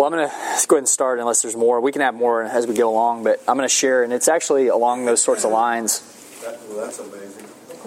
Well, I'm going to go ahead and start unless there's more. We can have more as we go along, but I'm going to share, and it's actually along those sorts of lines. Well, that's amazing.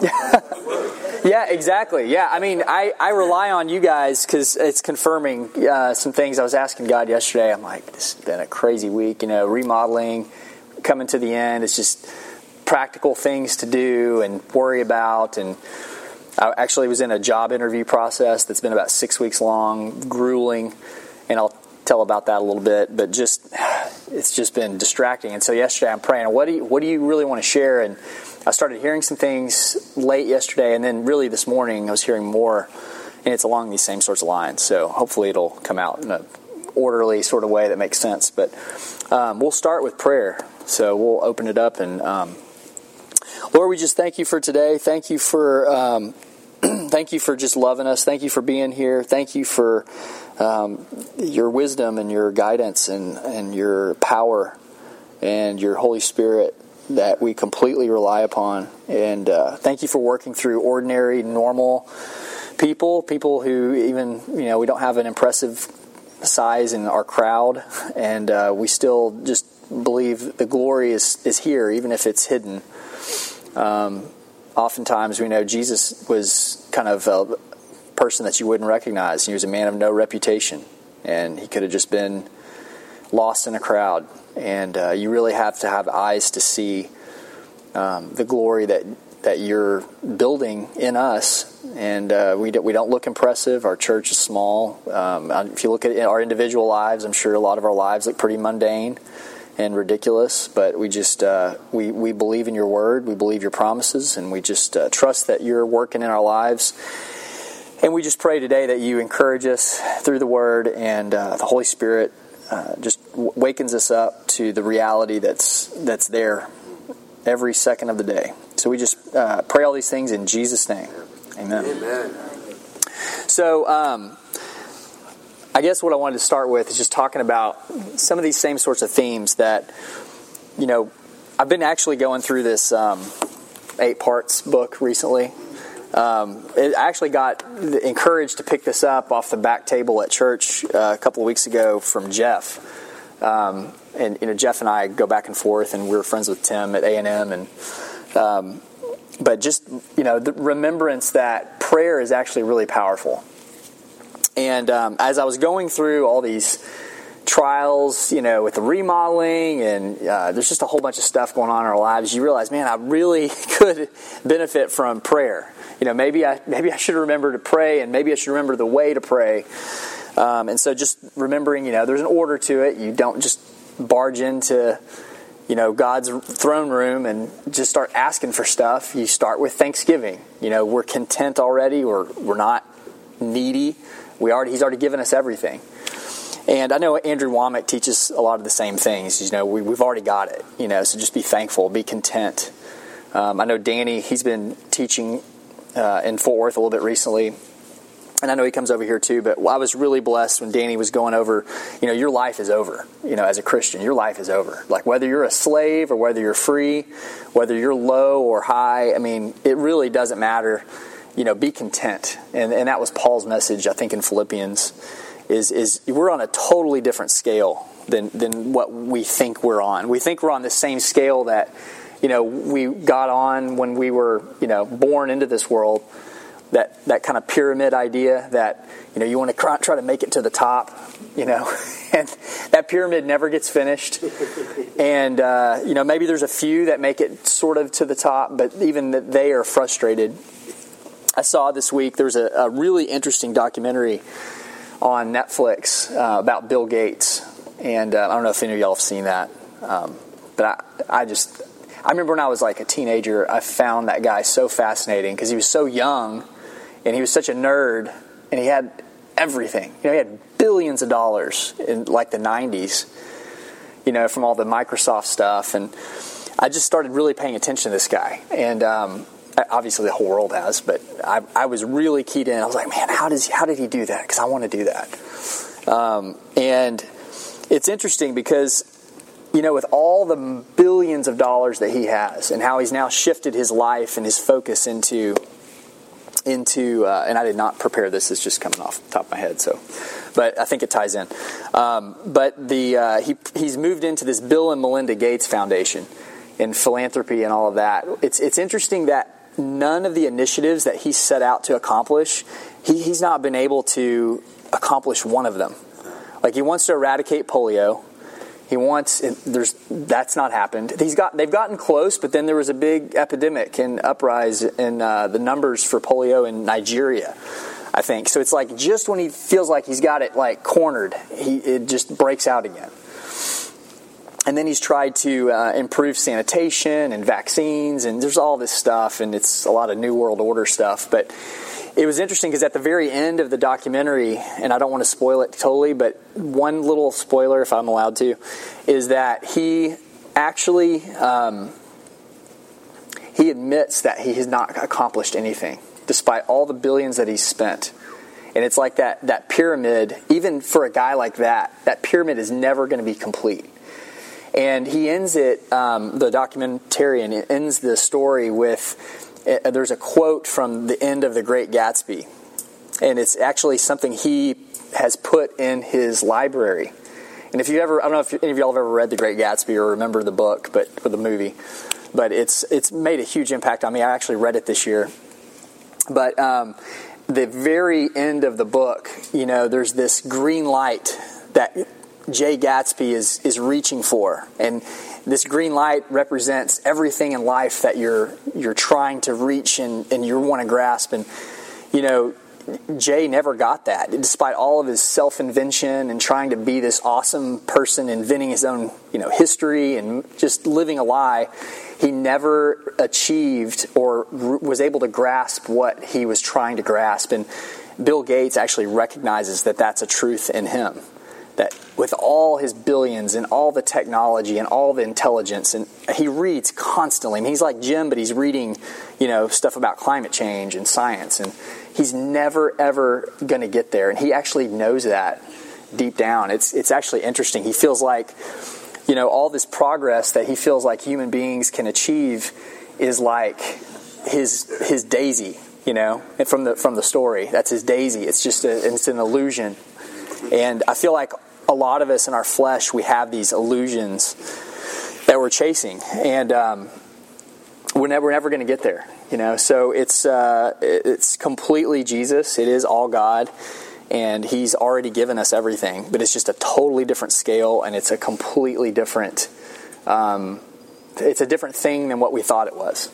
Yeah, exactly. Yeah, I mean, I rely on you guys because it's confirming some things. I was asking God yesterday. I'm like, this has been a crazy week, remodeling, coming to the end. It's just practical things to do and worry about. And I actually was in a job interview process that's been about 6 weeks long, grueling, and I'll tell about that a little bit, but it's just been distracting. And so yesterday I'm praying, what do you really want to share? And I started hearing some things late yesterday, and then really this morning I was hearing more, and it's along these same sorts of lines. So hopefully it'll come out in an orderly sort of way that makes sense. But we'll start with prayer. So we'll open it up, and Lord, we just thank you for today. Thank you for thank you for just loving us. Thank you for being here. Thank you for your wisdom and your guidance and your power and your Holy Spirit that we completely rely upon. And thank you for working through ordinary, normal people who even, we don't have an impressive size in our crowd, and we still just believe the glory is here, even if it's hidden. Oftentimes we know Jesus was kind of a person that you wouldn't recognize. He was a man of no reputation, and he could have just been lost in a crowd. And you really have to have eyes to see the glory that you're building in us. And we don't look impressive. Our church is small. If you look at our individual lives, I'm sure a lot of our lives look pretty mundane and ridiculous, but we just we believe in your word, we believe your promises, and we just trust that you're working in our lives. And we just pray today that you encourage us through the word, and the Holy Spirit just wakens us up to the reality that's there every second of the day. So we just pray all these things in Jesus' name. Amen. Amen. So I guess what I wanted to start with is just talking about some of these same sorts of themes that, I've been actually going through this 8 parts book recently. I actually got encouraged to pick this up off the back table at church a couple of weeks ago from Jeff. And Jeff and I go back and forth, and we were friends with Tim at A&M. But just, the remembrance that prayer is actually really powerful. And as I was going through all these trials, with the remodeling, and there's just a whole bunch of stuff going on in our lives, you realize, man, I really could benefit from prayer. Maybe I should remember to pray, and maybe I should remember the way to pray. And so just remembering, there's an order to it. You don't just barge into, God's throne room and just start asking for stuff. You start with thanksgiving. We're content already. We're not needy. He's already given us everything. And I know Andrew Womack teaches a lot of the same things. We've already got it. So just be thankful, be content. I know Danny, he's been teaching in Fort Worth a little bit recently. And I know he comes over here too, but I was really blessed when Danny was going over, your life is over. As a Christian, your life is over. Like whether you're a slave or whether you're free, whether you're low or high, it really doesn't matter. Be content. And that was Paul's message, I think, in Philippians, is we're on a totally different scale than what we think we're on. We think we're on the same scale that, we got on when we were, born into this world. That kind of pyramid idea that, you want to try to make it to the top, and that pyramid never gets finished. And, maybe there's a few that make it sort of to the top, but even that they are frustrated. I saw this week, there was a really interesting documentary on Netflix about Bill Gates. And I don't know if any of y'all have seen that. But I remember when I was like a teenager, I found that guy so fascinating because he was so young and he was such a nerd and he had everything. He had billions of dollars in like the 90s, from all the Microsoft stuff. And I just started really paying attention to this guy. And obviously the whole world has, but I was really keyed in. I was like, man, how did he do that? Because I want to do that. And it's interesting because, with all the billions of dollars that he has and how he's now shifted his life and his focus into and I did not prepare this. It's just coming off the top of my head. So but I think it ties in. But he's moved into this Bill and Melinda Gates Foundation in philanthropy and all of that. It's interesting that none of the initiatives that he set out to accomplish, he's not been able to accomplish one of them. Like, he wants to eradicate polio. That's not happened. They've gotten close, but then there was a big epidemic and uprise in the numbers for polio in Nigeria, I think. So it's like just when he feels like he's got it like cornered, it just breaks out again. And then he's tried to improve sanitation and vaccines, and there's all this stuff, and it's a lot of New World Order stuff. But it was interesting because at the very end of the documentary, and I don't want to spoil it totally, but one little spoiler, if I'm allowed to, is that he actually he admits that he has not accomplished anything, despite all the billions that he's spent. And it's like that pyramid, even for a guy like that pyramid is never going to be complete. And he ends it, the documentarian ends the story with, there's a quote from the end of The Great Gatsby. And it's actually something he has put in his library. And if you ever, I don't know if any of y'all have ever read The Great Gatsby or remember the book, or the movie, but it's made a huge impact on me. I actually read it this year. But the very end of the book, there's this green light that Jay Gatsby is reaching for, and this green light represents everything in life that you're trying to reach and you want to grasp. And Jay never got that, despite all of his self-invention and trying to be this awesome person, inventing his own history and just living a lie. He never achieved or was able to grasp what he was trying to grasp. And Bill Gates actually recognizes that that's a truth in him. That with all his billions and all the technology and all the intelligence, and he reads constantly. I mean, he's like Jim, but he's reading, stuff about climate change and science, and he's never ever going to get there. And he actually knows that deep down. It's actually interesting. He feels like, all this progress that he feels like human beings can achieve is like his daisy, from the story. That's his daisy. It's just it's an illusion. And I feel like a lot of us in our flesh, we have these illusions that we're chasing, and we're never going to get there, So it's completely Jesus. It is all God, and He's already given us everything. But it's just a totally different scale, and it's a completely different. It's a different thing than what we thought it was,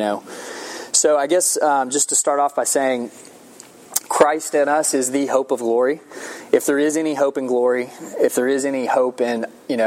So I guess just to start off by saying, Christ in us is the hope of glory. If there is any hope in glory, if there is any hope in,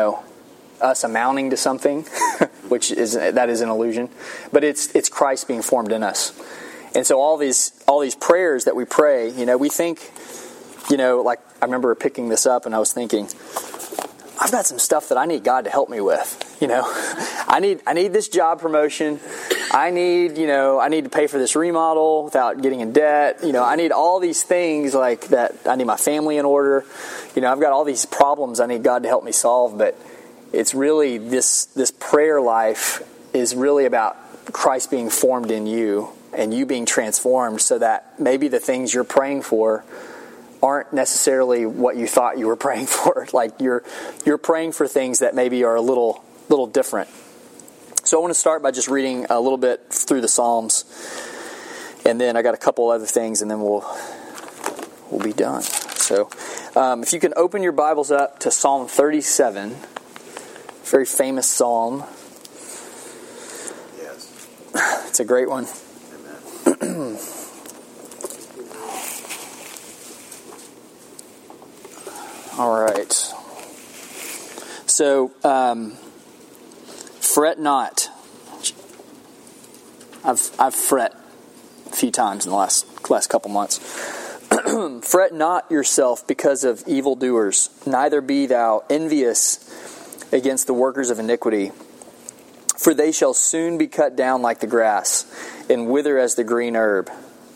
us amounting to something, that is an illusion, but it's Christ being formed in us. And so all these prayers that we pray, we think, like I remember picking this up and I was thinking, I've got some stuff that I need God to help me with. I need this job promotion. I need to pay for this remodel without getting in debt. I need all these things like that. I need my family in order. I've got all these problems I need God to help me solve. But it's really this prayer life is really about Christ being formed in you and you being transformed, so that maybe the things you're praying for aren't necessarily what you thought you were praying for. Like you're praying for things that maybe are a little different. So I want to start by just reading a little bit through the Psalms, and then I got a couple other things, and then we'll be done. So if you can open your Bibles up to Psalm 37, very famous psalm. Yes. It's a great one. Amen. All right. So, fret not. I've fret a few times in the last couple months. Fret not yourself because of evildoers, neither be thou envious against the workers of iniquity. For they shall soon be cut down like the grass, and wither as the green herb.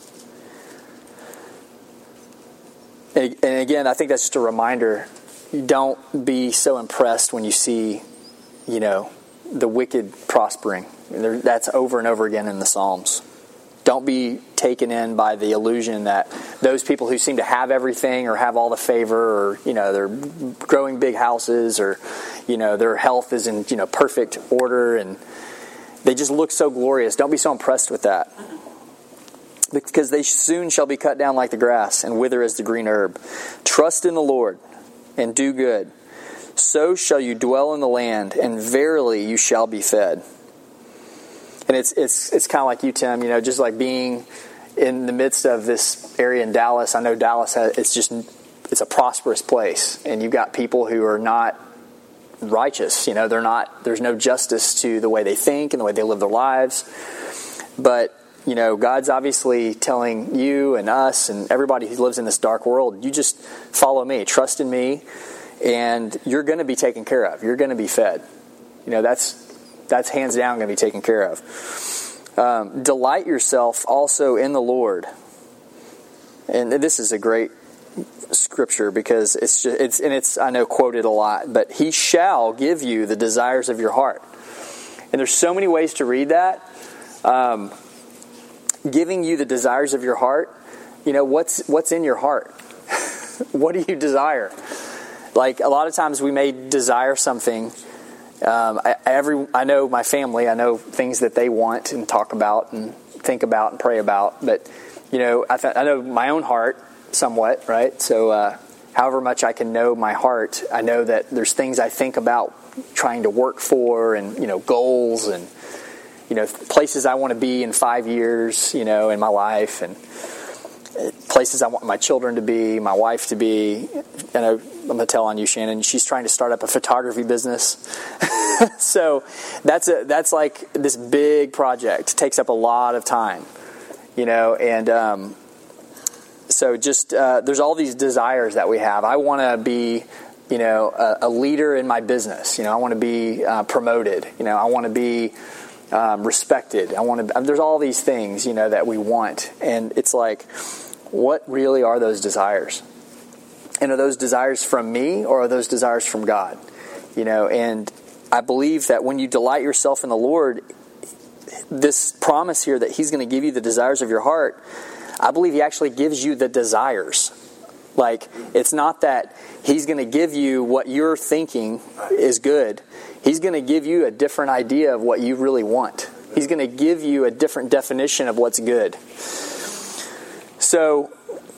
And again, I think that's just a reminder. Don't be so impressed when you see, the wicked prospering. That's over and over again in the Psalms. Don't be taken in by the illusion that those people who seem to have everything or have all the favor, or, they're growing big houses, or, their health is in, perfect order, and they just look so glorious. Don't be so impressed with that. Because they soon shall be cut down like the grass and wither as the green herb. Trust in the Lord and do good. So shall you dwell in the land, and verily you shall be fed. And it's kind of like you, Tim, just like being in the midst of this area in Dallas. I know Dallas it's a prosperous place, and you've got people who are not righteous. There's no justice to the way they think and the way they live their lives. But God's obviously telling you and us and everybody who lives in this dark world, you just follow me, trust in me, and you're going to be taken care of. You're going to be fed. That's hands down going to be taken care of. Delight yourself also in the Lord. And this is a great scripture because it's I know quoted a lot, but he shall give you the desires of your heart. And there's so many ways to read that. Giving you the desires of your heart, what's in your heart? What do you desire? Like, a lot of times we may desire something. I know my family, I know things that they want and talk about and think about and pray about, but I know my own heart somewhat, right? So however much I can know my heart, I know that there's things I think about trying to work for, and goals, and places I want to be in 5 years, in my life, and places I want my children to be, my wife to be. And I'm going to tell on you, Shannon, she's trying to start up a photography business. So that's like this big project. It takes up a lot of time, and so just there's all these desires that we have. I want to be a leader in my business. I want to be promoted. I want to be respected. There's all these things, that we want. And it's like, what really are those desires? And are those desires from me, or are those desires from God? And I believe that when you delight yourself in the Lord, this promise here that He's going to give you the desires of your heart, I believe He actually gives you the desires. Like, it's not that He's going to give you what you're thinking is good. He's going to give you a different idea of what you really want. He's going to give you a different definition of what's good. So,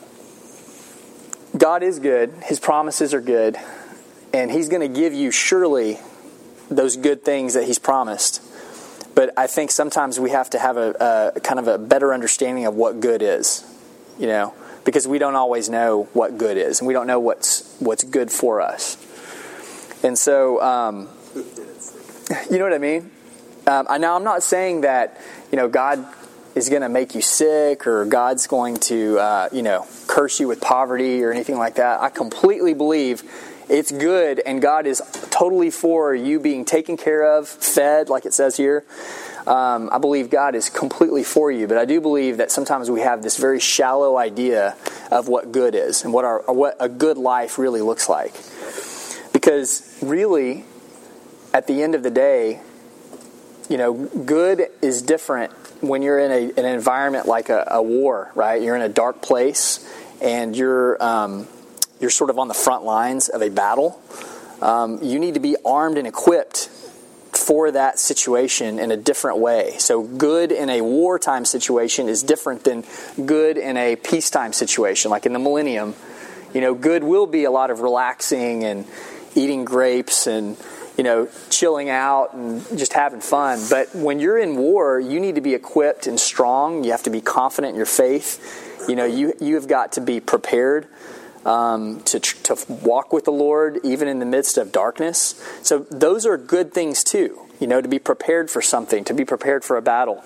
God is good. His promises are good. And He's going to give you surely those good things that He's promised. But I think sometimes we have to have a kind of a better understanding of what good is. Because we don't always know what good is, and we don't know what's good for us. And so, you know what I mean? Now, I'm not saying that God is going to make you sick, or God's going to curse you with poverty or anything like that. I completely believe it's good, and God is totally for you being taken care of, fed, like it says here. I believe God is completely for you, but I do believe that sometimes we have this very shallow idea of what good is and what a good life really looks like. Because really, at the end of the day, good is different when you're in an environment like a war, right? You're in a dark place, and you're sort of on the front lines of a battle. You need to be armed and equipped for that situation in a different way. So good in a wartime situation is different than good in a peacetime situation. Like in the millennium, good will be a lot of relaxing and eating grapes and chilling out and just having fun. But when you're in war, you need to be equipped and strong. You have to be confident in your faith. You have got to be prepared to walk with the Lord even in the midst of darkness. So those are good things too, to be prepared for something, to be prepared for a battle.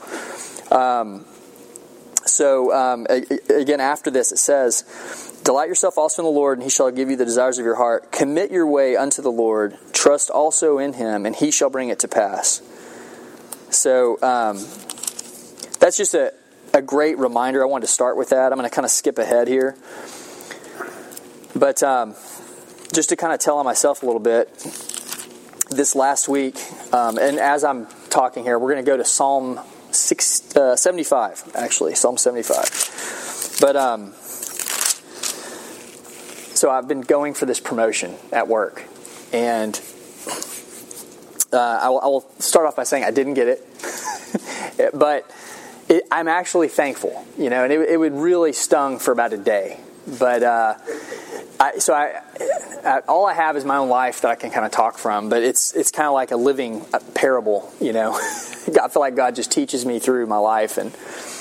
Again, after this it says, delight yourself also in the Lord, and He shall give you the desires of your heart. Commit your way unto the Lord. Trust also in Him, and He shall bring it to pass. So that's just a great reminder. I wanted to start with that. I'm going to kind of skip ahead here. But just to kind of tell on myself a little bit, this last week, and as I'm talking here, we're going to go to Psalm 75, actually, Psalm 75. But so I've been going for this promotion at work, and I will start off by saying I didn't get it, but I'm actually thankful, and it would really stung for about a day. But all I have is my own life that I can kind of talk from, but it's kind of like a living parable, I feel like God just teaches me through my life, and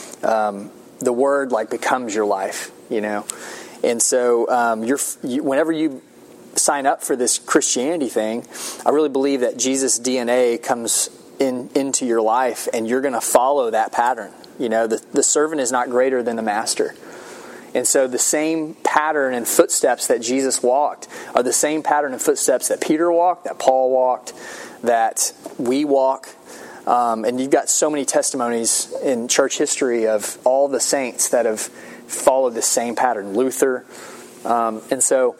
the Word like becomes your life, And so whenever you sign up for this Christianity thing, I really believe that Jesus' DNA comes into your life, and you're going to follow that pattern. The servant is not greater than the master. And so the same pattern and footsteps that Jesus walked are the same pattern and footsteps that Peter walked, that Paul walked, that we walk. And you've got so many testimonies in church history of all the saints that have followed the same pattern. Luther. And so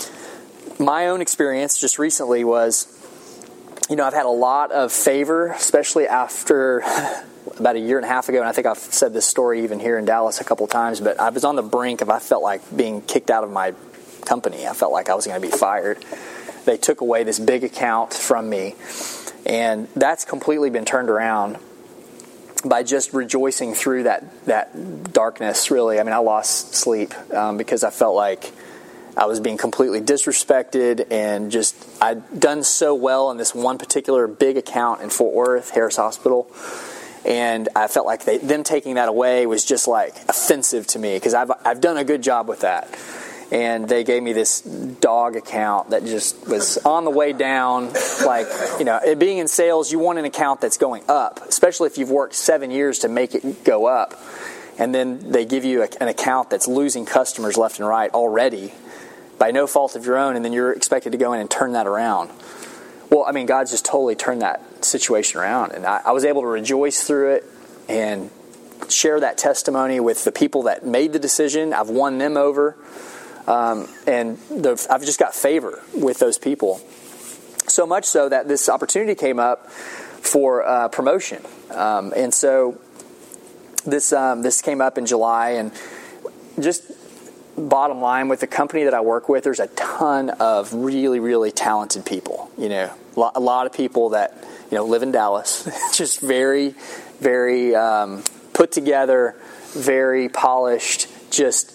my own experience just recently was, I've had a lot of favor, especially after about a year and a half ago, and I think I've said this story even here in Dallas a couple of times, but I was on the brink of, I felt like being kicked out of my company. I felt like I was going to be fired. They took away this big account from me, and that's completely been turned around by just rejoicing through that darkness, really. I mean, I lost sleep because I felt like I was being completely disrespected, and just I'd done so well in this one particular big account in Fort Worth, Harris Hospital, and I felt like them taking that away was just like offensive to me because I've done a good job with that. And they gave me this dog account that just was on the way down. Like, being in sales, you want an account that's going up, especially if you've worked 7 years to make it go up. And then they give you an account that's losing customers left and right already by no fault of your own, and then you're expected to go in and turn that around. Well, I mean, God's just totally turned that situation around. And I was able to rejoice through it and share that testimony with the people that made the decision. I've won them over. And I've just got favor with those people. So much so that this opportunity came up for promotion. And so this came up in July, and just bottom line, with the company that I work with, there's a ton of really, really talented people. A lot of people that live in Dallas, just very, very put together, very polished, just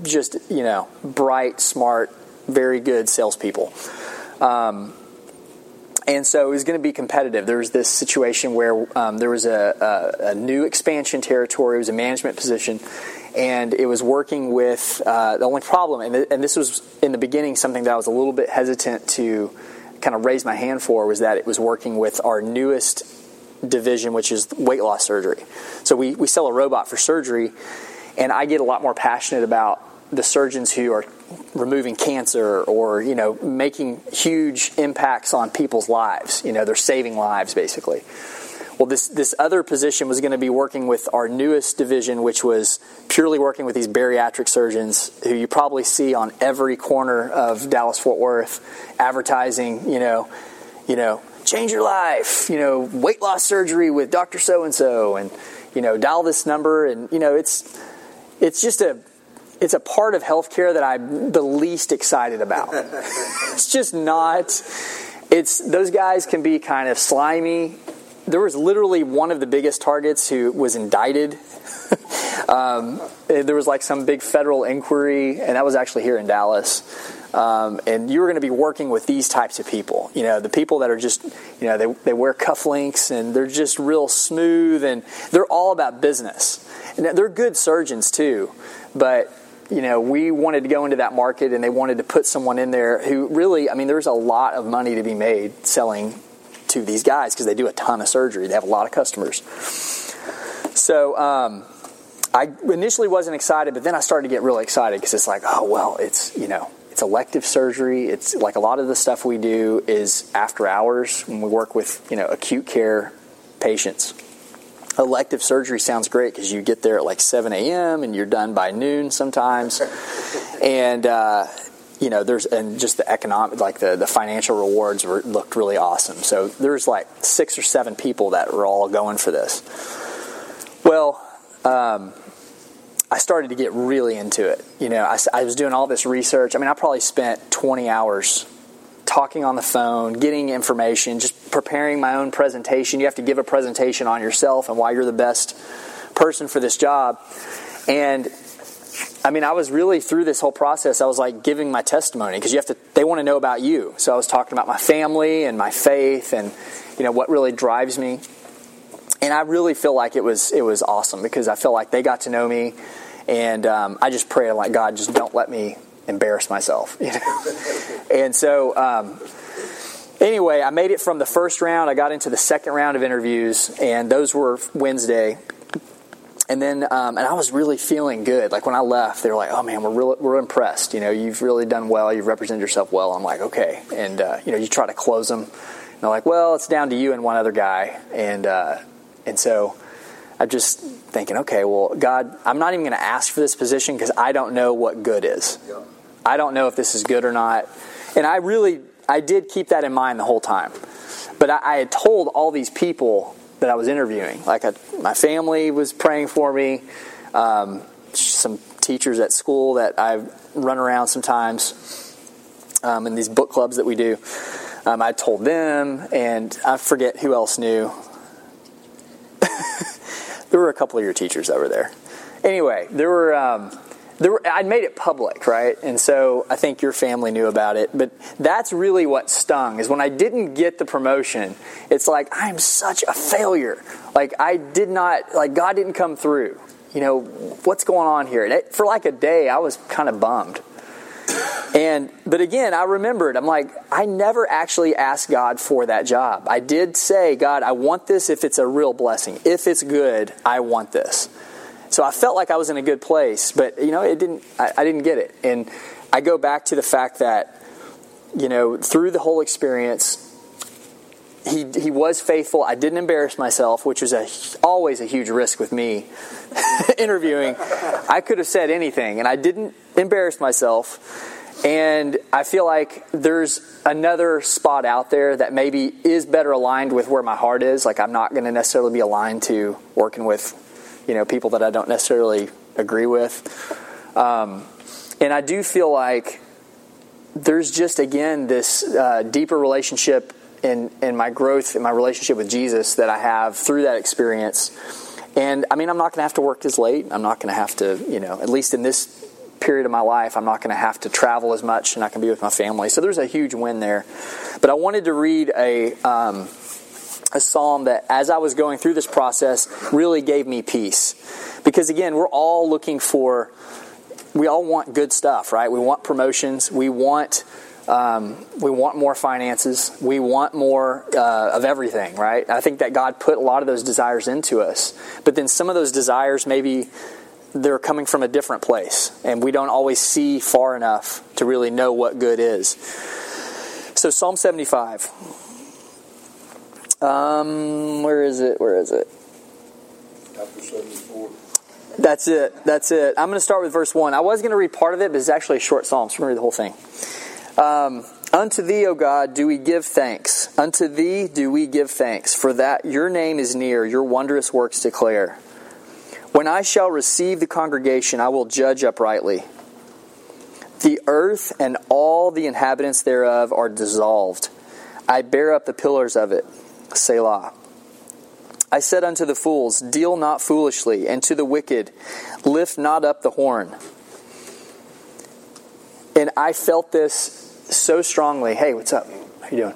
bright, smart, very good salespeople. And so it was going to be competitive. There was this situation where there was a new expansion territory. It was a management position, and it was working with the only problem, and this was in the beginning something that I was a little bit hesitant to kind of raise my hand for, was that it was working with our newest division, which is weight loss surgery. So we sell a robot for surgery, and I get a lot more passionate about the surgeons who are removing cancer or, making huge impacts on people's lives. They're saving lives, basically. Well, this other position was going to be working with our newest division, which was purely working with these bariatric surgeons who you probably see on every corner of Dallas-Fort Worth, advertising, change your life, weight loss surgery with Dr. So-and-so, and, dial this number. And, it's just it's a part of healthcare that I'm the least excited about. It's just not. Those guys can be kind of slimy. There was literally one of the biggest targets who was indicted. There was like some big federal inquiry, and that was actually here in Dallas. And you were going to be working with these types of people. The people that are just, they wear cufflinks, and they're just real smooth, and they're all about business. And they're good surgeons too, but we wanted to go into that market, and they wanted to put someone in there who really, there's a lot of money to be made selling to these guys because they do a ton of surgery. They have a lot of customers. So I initially wasn't excited, but then I started to get really excited because it's like, oh, well, it's elective surgery. It's like a lot of the stuff we do is after hours when we work with, acute care patients. Elective surgery sounds great because you get there at like 7 a.m. and you're done by noon sometimes. And, and just the economic, like the financial rewards looked really awesome. So there's like 6 or 7 people that were all going for this. Well, I started to get really into it. I was doing all this research. I probably spent 20 hours talking on the phone, getting information, just preparing my own presentation. You have to give a presentation on yourself and why you're the best person for this job. And I was really through this whole process. I was like giving my testimony because they want to know about you. So I was talking about my family and my faith and what really drives me. And I really feel like it was awesome because I feel like they got to know me, and I just pray like, God, just don't let me embarrass myself. And so anyway, I made it from the first round. I got into the second round of interviews, and those were Wednesday. And then and I was really feeling good. Like when I left, they were like, "Oh man, we're impressed. You've really done well. You've represented yourself well." I'm like, "Okay." And you try to close them. And they're like, "Well, it's down to you and one other guy." And so I'm just thinking, okay, well, God, I'm not even going to ask for this position because I don't know what good is. Yeah. I don't know if this is good or not. And I did keep that in mind the whole time. But I had told all these people that I was interviewing. Like my family was praying for me. Some teachers at school that I run around sometimes in these book clubs that we do. I told them, and I forget who else knew. There were a couple of your teachers that were there. Anyway, there were I'd made it public, right? And so I think your family knew about it. But that's really what stung, is when I didn't get the promotion, it's like, I'm such a failure. Like, God didn't come through. What's going on here? And for like a day, I was kind of bummed. But again, I remembered, I'm like, I never actually asked God for that job. I did say, God, I want this if it's a real blessing. If it's good, I want this. So I felt like I was in a good place, but I didn't get it. And I go back to the fact that, through the whole experience, he was faithful. I didn't embarrass myself, which was always a huge risk with me interviewing. I could have said anything, and I didn't embarrass myself. And I feel like there's another spot out there that maybe is better aligned with where my heart is. Like, I'm not going to necessarily be aligned to working with, people that I don't necessarily agree with. And I do feel like there's just, again, this deeper relationship in my growth, in my relationship with Jesus that I have through that experience. And I'm not going to have to work as late. I'm not going to have to, at least in this period of my life, I'm not going to have to travel as much, and I can be with my family. So there's a huge win there. But I wanted to read a psalm that, as I was going through this process, really gave me peace. Because again, we all want good stuff, right? We want promotions. We want more finances. We want more of everything, right? I think that God put a lot of those desires into us. But then some of those desires, maybe they're coming from a different place, and we don't always see far enough to really know what good is. So Psalm 75. Where is it? Chapter 74. That's it. I'm going to start with verse 1. I was going to read part of it, but it's actually a short psalm, so we're going to read the whole thing. Unto thee, O God, do we give thanks. Unto thee do we give thanks, for that your name is near, your wondrous works declare. When I shall receive the congregation, I will judge uprightly. The earth and all the inhabitants thereof are dissolved. I bear up the pillars of it. Selah. I said unto the fools, deal not foolishly, and to the wicked, lift not up the horn. And I felt this so strongly. Hey, what's up? How you doing?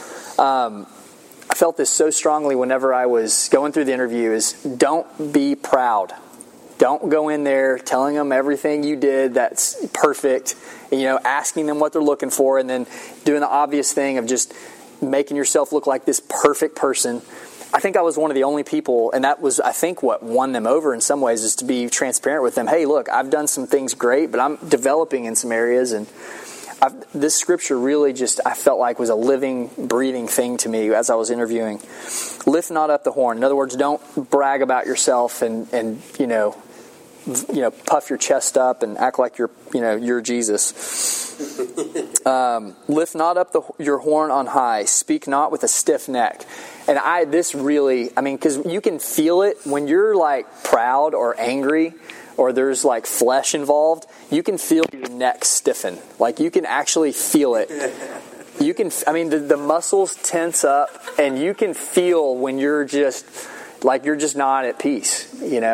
I felt this so strongly whenever I was going through the interview is, don't be proud. Don't go in there telling them everything you did that's perfect, and, asking them what they're looking for, and then doing the obvious thing of just making yourself look like this perfect person. I think I was one of the only people, and that was, I think, what won them over in some ways, is to be transparent with them. Hey, look, I've done some things great, but I'm developing in some areas, and this scripture really just, I felt like, was a living, breathing thing to me as I was interviewing. Lift not up the horn. In other words, don't brag about yourself and puff your chest up and act like you're Jesus. Lift not up your horn on high. Speak not with a stiff neck. And because you can feel it when you're like proud or angry or there's like flesh involved, you can feel your neck stiffen. Like you can actually feel it. You can, the muscles tense up and you can feel when you're just not at peace,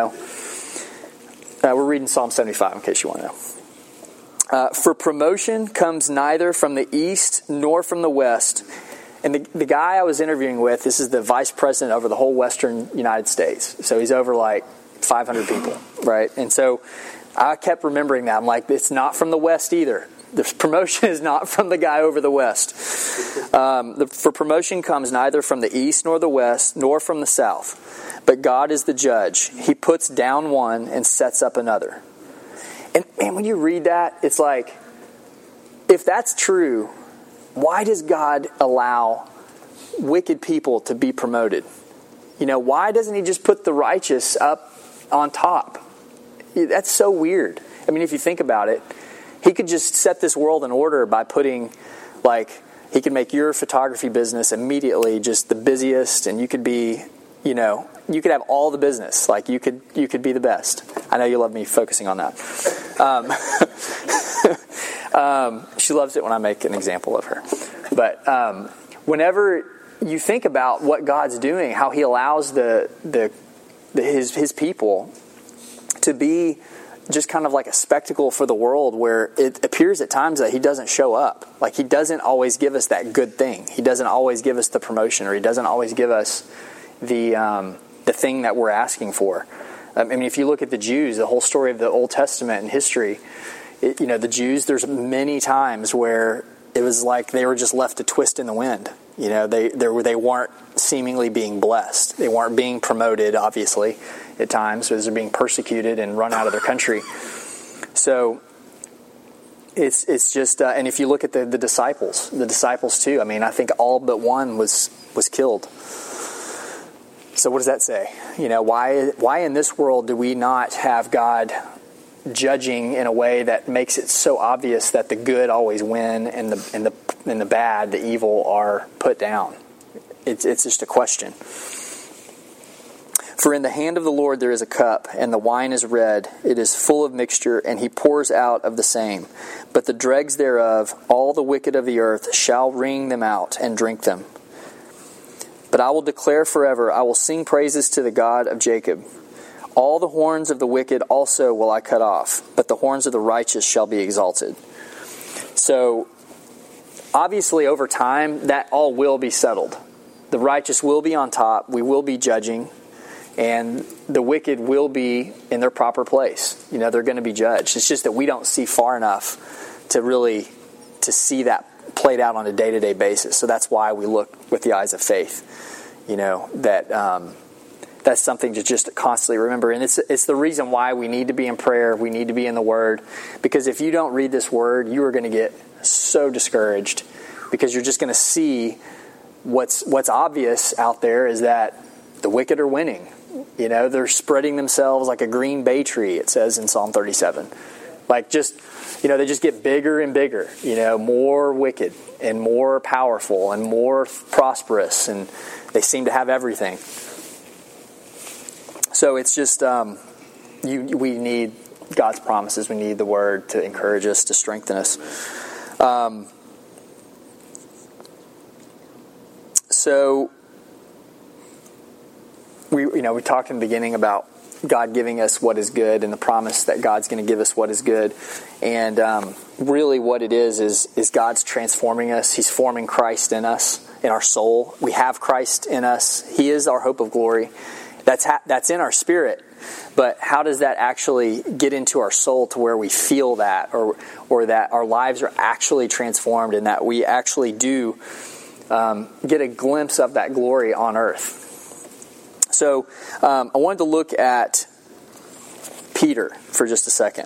We're reading Psalm 75 in case you want to know. For promotion comes neither from the east nor from the west. And the guy I was interviewing with, this is the vice president over the whole western United States. So he's over like 500 people, right? And so I kept remembering that. I'm like, it's not from the west either. The promotion is not from the guy over the west. For promotion comes neither from the east nor the west, nor from the south. But God is the judge. He puts down one and sets up another. And when you read that, it's like, if that's true, why does God allow wicked people to be promoted? Why doesn't he just put the righteous up on top? That's so weird. If you think about it, he could just set this world in order by putting, he could make your photography business immediately just the busiest, and you could be, you could have all the business. Like you could be the best. I know you love me focusing on that. She loves it when I make an example of her. But whenever you think about what God's doing, how he allows his people to be just kind of like a spectacle for the world, where it appears at times that he doesn't show up. Like he doesn't always give us that good thing. He doesn't always give us the promotion, or he doesn't always give us the thing that we're asking for. If you look at the Jews, the whole story of the Old Testament and history, the Jews, there's many times where it was like they were just left to twist in the wind. They weren't seemingly being blessed. They weren't being promoted, obviously, at times, because they're being persecuted and run out of their country. So it's just, and if you look at the disciples too, I think all but one was killed. So what does that say? Why in this world do we not have God judging in a way that makes it so obvious that the good always win and the bad, the evil, are put down? It's just a question. For in the hand of the Lord there is a cup, and the wine is red. It is full of mixture, and he pours out of the same. But the dregs thereof, all the wicked of the earth, shall wring them out and drink them. But I will declare forever, I will sing praises to the God of Jacob. All the horns of the wicked also will I cut off, but the horns of the righteous shall be exalted. So, obviously over time, that all will be settled. The righteous will be on top, we will be judging, and the wicked will be in their proper place. They're going to be judged. It's just that we don't see far enough to see that played out on a day-to-day basis. So that's why we look with the eyes of faith. That's something to just constantly remember. And it's the reason why we need to be in prayer. We need to be in the Word. Because if you don't read this Word, you are going to get so discouraged. Because you're just going to see what's obvious out there is that the wicked are winning. They're spreading themselves like a green bay tree, it says in Psalm 37. They just get bigger and bigger, more wicked and more powerful and more prosperous, and they seem to have everything. So it's just, we need God's promises. We need the Word to encourage us, to strengthen us. So we talked in the beginning about God giving us what is good and the promise that God's going to give us what is good. And really what it is God's transforming us. He's forming Christ in us, in our soul. We have Christ in us. He is our hope of glory. That's in our spirit. But how does that actually get into our soul to where we feel that, or that our lives are actually transformed and that we actually do get a glimpse of that glory on earth? So I wanted to look at Peter for just a second.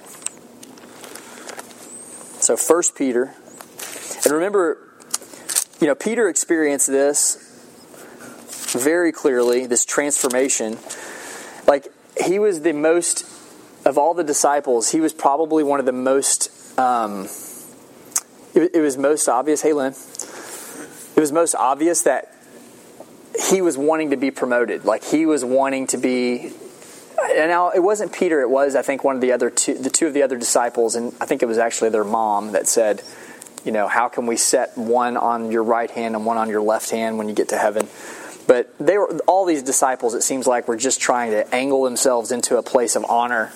So 1 Peter. And remember, Peter experienced this very clearly, this transformation. Like, he was the most, of all the disciples, he was probably one of the most it was most obvious. Hey, Lynn. It was most obvious that he was wanting to be promoted. Like he was wanting to be. And now it wasn't Peter. It was, I think, one of the two of the other disciples, and I think it was actually their mom that said, how can we set one on your right hand and one on your left hand when you get to heaven? But all these disciples, it seems like, were just trying to angle themselves into a place of honor,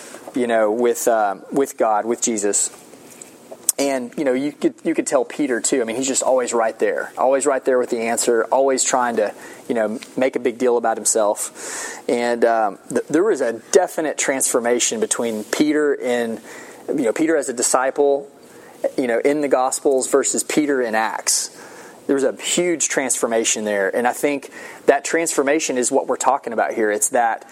with God, with Jesus. And, you could tell Peter, too. I mean, he's just always right there with the answer, always trying to, make a big deal about himself. And there was a definite transformation between Peter and, Peter as a disciple, in the Gospels versus Peter in Acts. There was a huge transformation there. And I think that transformation is what we're talking about here. It's that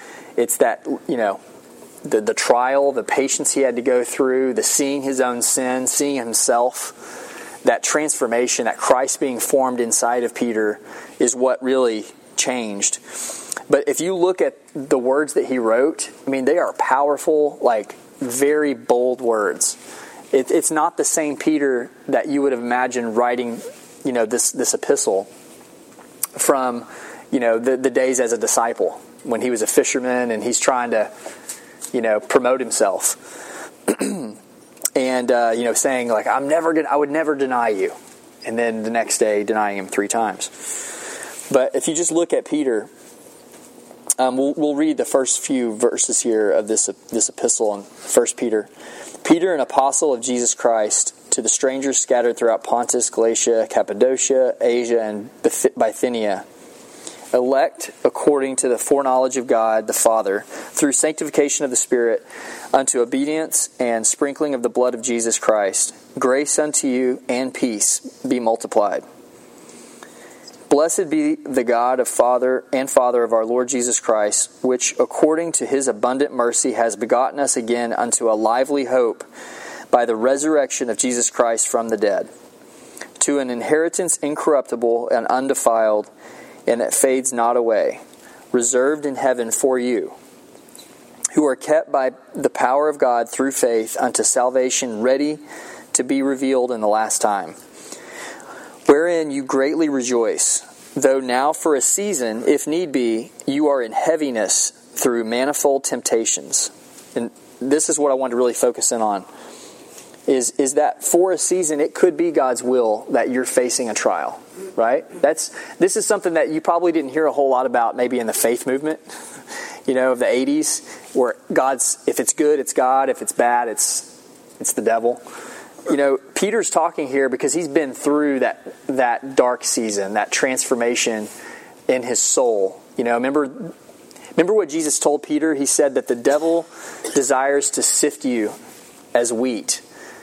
the trial, the patience he had to go through, the seeing his own sin, seeing himself, that transformation, that Christ being formed inside of Peter is what really changed. But if you look at the words that he wrote, I mean, they are powerful, like very bold words. It's not the same Peter that you would have imagined writing, this epistle from, the days as a disciple when he was a fisherman and he's trying to, promote himself. And, saying like, I would never deny you. And then the next day denying him 3 times. But if you just look at Peter, we'll read the first few verses here of this epistle in 1 Peter. Peter, an apostle of Jesus Christ, to the strangers scattered throughout Pontus, Galatia, Cappadocia, Asia, and Bithynia, elect according to the foreknowledge of God the Father, through sanctification of the Spirit, unto obedience and sprinkling of the blood of Jesus Christ, grace unto you and peace be multiplied. Blessed be the God of Father of our Lord Jesus Christ, which according to his abundant mercy has begotten us again unto a lively hope by the resurrection of Jesus Christ from the dead, to an inheritance incorruptible and undefiled, and that fades not away, reserved in heaven for you, who are kept by the power of God through faith unto salvation, ready to be revealed in the last time. Wherein you greatly rejoice, though now for a season, if need be, you are in heaviness through manifold temptations. And this is what I want to really focus in on, is that for a season, it could be God's will that you're facing a trial, right? This is something that you probably didn't hear a whole lot about maybe in the faith movement, of the 80s, where if it's good, it's God, if it's bad, it's the devil. Peter's talking here because he's been through that dark season, that transformation in his soul. Remember what Jesus told Peter? He said that the devil desires to sift you as wheat.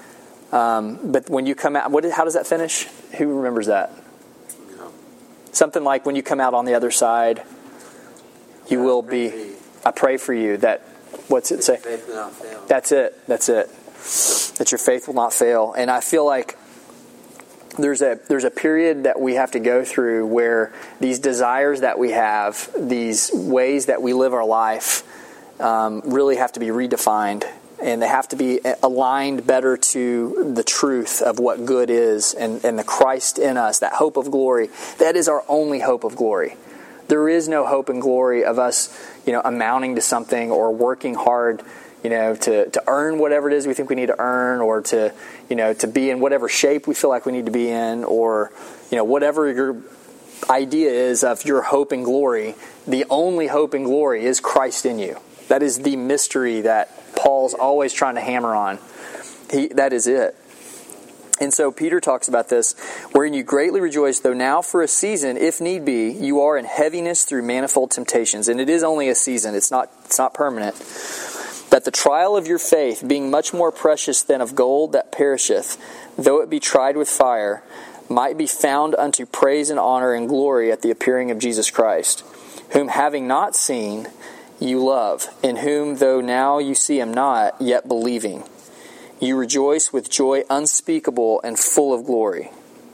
But when you come out, how does that finish? Who remembers that? No. Something like when you come out on the other side, you will be. I pray for you that. What's it say? Faith will not fail. That's it. That your faith will not fail. And I feel like there's a period that we have to go through where these desires that we have, these ways that we live our life, really have to be redefined. And they have to be aligned better to the truth of what good is and the Christ in us, that hope of glory. That is our only hope of glory. There is no hope and glory of us, amounting to something or working hard, to earn whatever it is we think we need to earn, or to be in whatever shape we feel like we need to be in, or, whatever your idea is of your hope and glory. The only hope and glory is Christ in you. That is the mystery that Paul's always trying to hammer on. That is it. And so Peter talks about this, wherein you greatly rejoice, though now for a season, if need be, you are in heaviness through manifold temptations. And it is only a season. It's not permanent. That the trial of your faith, being much more precious than of gold that perisheth, though it be tried with fire, might be found unto praise and honor and glory at the appearing of Jesus Christ, whom having not seen, you love, in whom though now you see him not, yet believing, you rejoice with joy unspeakable and full of glory,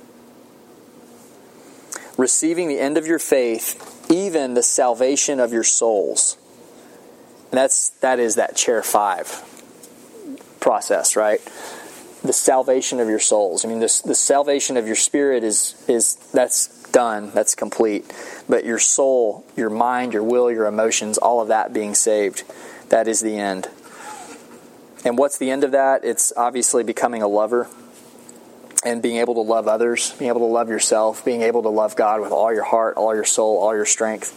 receiving the end of your faith, even the salvation of your souls. And that is that chair 5 process, right? the salvation of your souls. I mean, the salvation of your spirit is that's done, that's complete. But your soul, your mind, your will, your emotions, all of that being saved, that is the end. And what's the end of that? It's obviously becoming a lover and being able to love others, being able to love yourself, being able to love God with all your heart, all your soul, all your strength.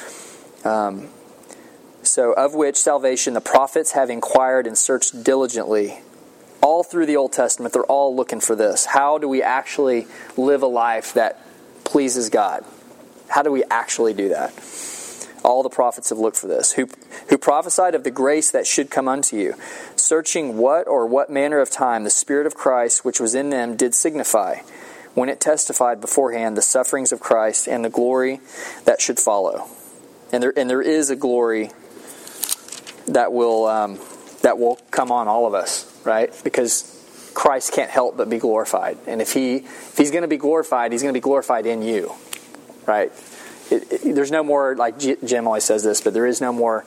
So of which salvation the prophets have inquired and searched diligently. All through the Old Testament, they're all looking for this. How do we actually live a life that pleases God? How do we actually do that? All the prophets have looked for this. Who prophesied of the grace that should come unto you, searching what manner of time the Spirit of Christ which was in them did signify, when it testified beforehand the sufferings of Christ and the glory that should follow. And there is a glory that will come on all of us, right? Because Christ can't help but be glorified. And if he's going to be glorified, he's going to be glorified in you, right? There's no more, like Jim always says this, but there is no more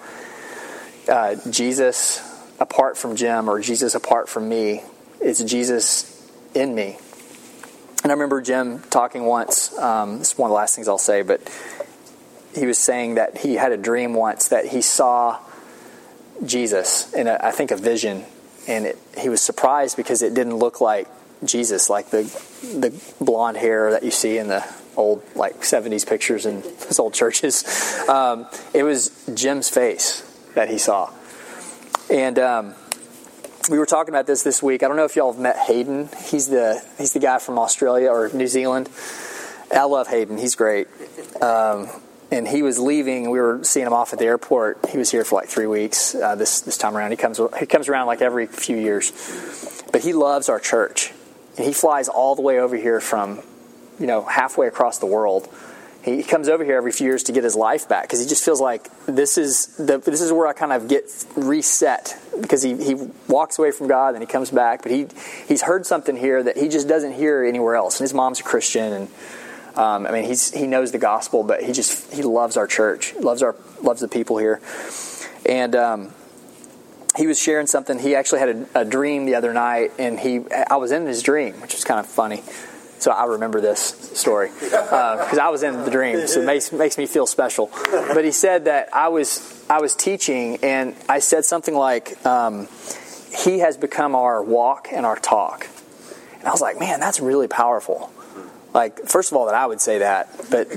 Jesus apart from Jim or Jesus apart from me. It's Jesus in me. And I remember Jim talking once, this is one of the last things I'll say, but he was saying that he had a dream once that he saw Jesus in I think a vision, and he was surprised because it didn't look like Jesus, like the blonde hair that you see in the old like 70s pictures in those old churches. It was Jim's face that he saw. And we were talking about this week. I don't know if y'all have met Hayden. He's the guy from Australia or New Zealand. I love Hayden. He's great. And he was leaving. We were seeing him off at the airport. He was here for like 3 weeks this time around. He comes around like every few years. But he loves our church. And he flies all the way over here from, halfway across the world. He comes over here every few years to get his life back because he just feels like this is where I kind of get reset, because he walks away from God and he comes back. But he's heard something here that he just doesn't hear anywhere else. And his mom's a Christian, and he knows the gospel, but he loves our church, loves the people here. And he was sharing something. He actually had a dream the other night, and I was in his dream, which is kind of funny. So I remember this story because I was in the dream, so it makes me feel special. But he said that I was teaching, and I said something like, "He has become our walk and our talk." And I was like, "Man, that's really powerful." Like, first of all, that I would say that, but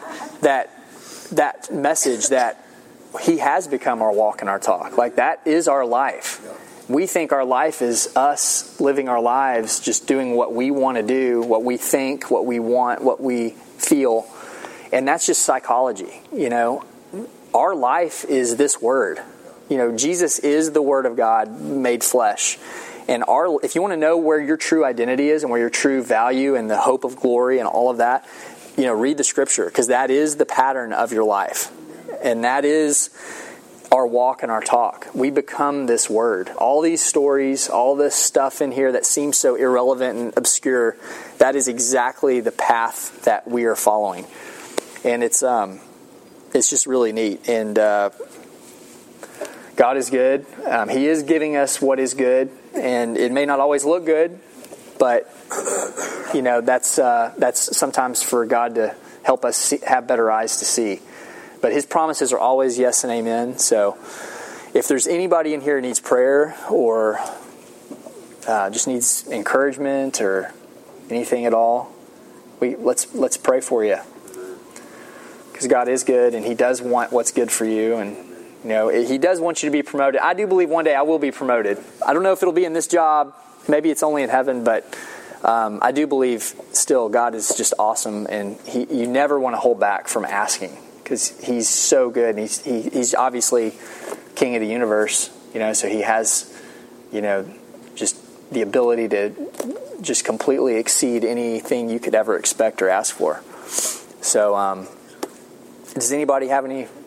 that message that he has become our walk and our talk, like that is our life. We think our life is us living our lives, just doing what we want to do, what we think, what we want, what we feel, and that's just psychology. Our life is this word. Jesus is the Word of God made flesh. And if you want to know where your true identity is and where your true value and the hope of glory and all of that, read the Scripture, because that is the pattern of your life. And that is our walk and our talk. We become this word. All these stories, all this stuff in here that seems so irrelevant and obscure, that is exactly the path that we are following. And it's just really neat. And God is good. He is giving us what is good. And it may not always look good, but that's sometimes for God to help us have better eyes to see. But His promises are always yes and amen. So if there's anybody in here who needs prayer or just needs encouragement or anything at all, let's pray for you, because God is good and He does want what's good for you. And He does want you to be promoted. I do believe one day I will be promoted. I don't know if it'll be in this job. Maybe it's only in heaven, but I do believe still God is just awesome, and you never want to hold back from asking, because He's so good. And He's obviously King of the universe, so He has, just the ability to just completely exceed anything you could ever expect or ask for. So, does anybody have any